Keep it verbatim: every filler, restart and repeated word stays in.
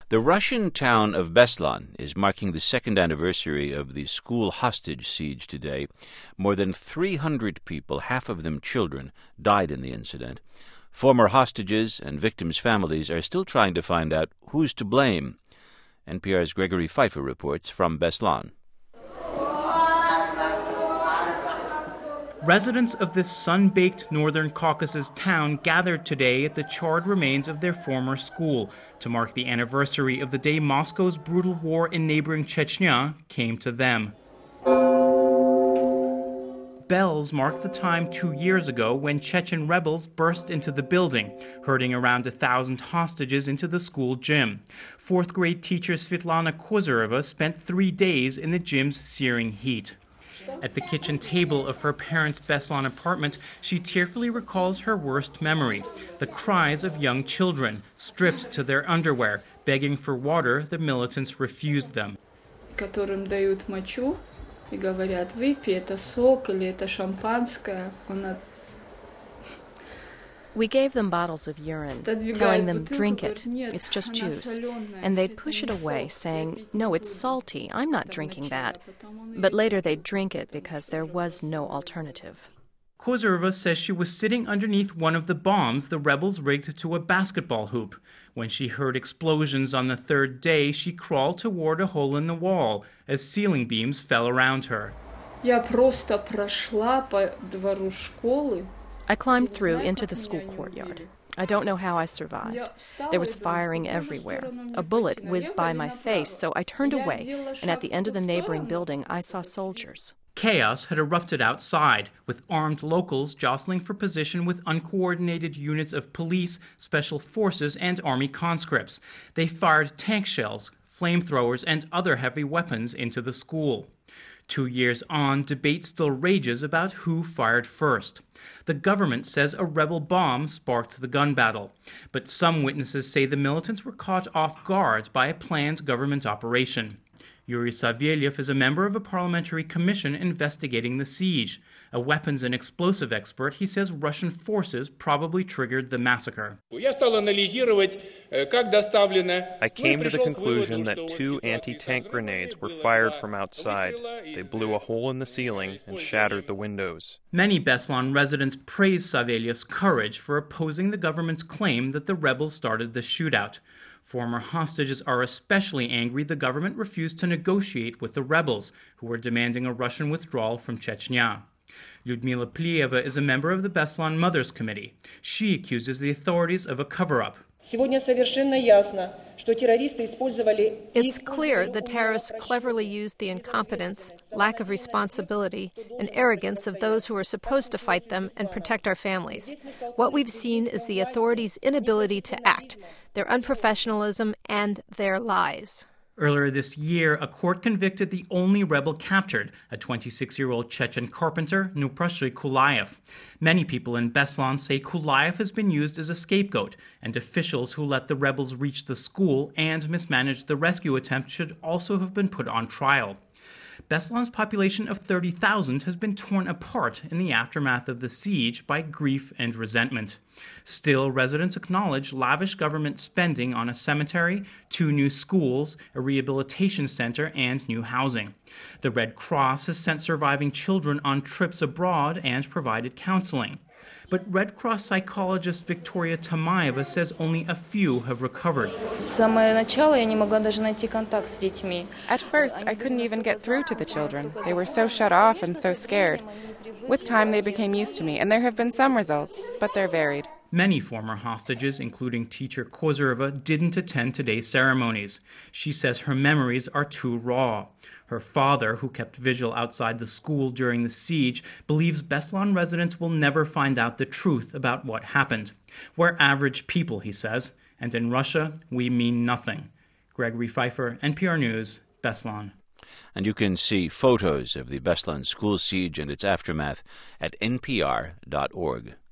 The Russian town of Beslan is marking the second anniversary of the school hostage siege today. More than three hundred people, half of them children, died in the incident. Former hostages and victims' families are still trying to find out who's to blame. N P R's Gregory Pfeiffer reports from Beslan. Residents of this sun-baked northern Caucasus town gathered today at the charred remains of their former school to mark the anniversary of the day Moscow's brutal war in neighboring Chechnya came to them. Bells mark the time two years ago when Chechen rebels burst into the building, herding around a thousand hostages into the school gym. Fourth grade teacher Svetlana Kozyrova spent three days in the gym's searing heat. At the kitchen table of her parents' Beslan apartment, she tearfully recalls her worst memory, the cries of young children, stripped to their underwear, begging for water the militants refused them. Которым дают мочу и говорят: выпей, это сок или это шампанское. Она We gave them bottles of urine, telling them, drink it, it's just juice. And they'd push it away, saying, no, it's salty, I'm not drinking that. But later they'd drink it because there was no alternative. Kozyrova says she was sitting underneath one of the bombs the rebels rigged to a basketball hoop. When she heard explosions on the third day, she crawled toward a hole in the wall as ceiling beams fell around her. Я просто прошла по двору школы. I climbed through into the school courtyard. I don't know how I survived. There was firing everywhere. A bullet whizzed by my face, so I turned away, and at the end of the neighboring building, I saw soldiers. Chaos had erupted outside, with armed locals jostling for position with uncoordinated units of police, special forces, and army conscripts. They fired tank shells, flamethrowers, and other heavy weapons into the school. Two years on, debate still rages about who fired first. The government says a rebel bomb sparked the gun battle, but some witnesses say the militants were caught off guard by a planned government operation. Yuri Savelyev is a member of a parliamentary commission investigating the siege. A weapons and explosive expert, he says Russian forces probably triggered the massacre. I came to the conclusion that two anti-tank grenades were fired from outside. They blew a hole in the ceiling and shattered the windows. Many Beslan residents praise Savelyev's courage for opposing the government's claim that the rebels started the shootout. Former hostages are especially angry the government refused to negotiate with the rebels, who were demanding a Russian withdrawal from Chechnya. Lyudmila Plieva is a member of the Beslan Mothers Committee. She accuses the authorities of a cover-up. It's clear the terrorists cleverly used the incompetence, lack of responsibility, and arrogance of those who are supposed to fight them and protect our families. What we've seen is the authorities' inability to act, their unprofessionalism, and their lies. Earlier this year, a court convicted the only rebel captured, a twenty-six-year-old Chechen carpenter, Nuprashy Kulayev. Many people in Beslan say Kulayev has been used as a scapegoat, and officials who let the rebels reach the school and mismanaged the rescue attempt should also have been put on trial. Beslan's population of thirty thousand has been torn apart in the aftermath of the siege by grief and resentment. Still, residents acknowledge lavish government spending on a cemetery, two new schools, a rehabilitation center, and new housing. The Red Cross has sent surviving children on trips abroad and provided counseling. But Red Cross psychologist Victoria Tamaeva says only a few have recovered. At first, I couldn't even get through to the children. They were so shut off and so scared. With time, they became used to me, and there have been some results, but they're varied. Many former hostages, including teacher Kozyrova, didn't attend today's ceremonies. She says her memories are too raw. Her father, who kept vigil outside the school during the siege, believes Beslan residents will never find out the truth about what happened. We're average people, he says, and in Russia, we mean nothing. Gregory Pfeiffer, N P R News, Beslan. And you can see photos of the Beslan school siege and its aftermath at N P R dot org.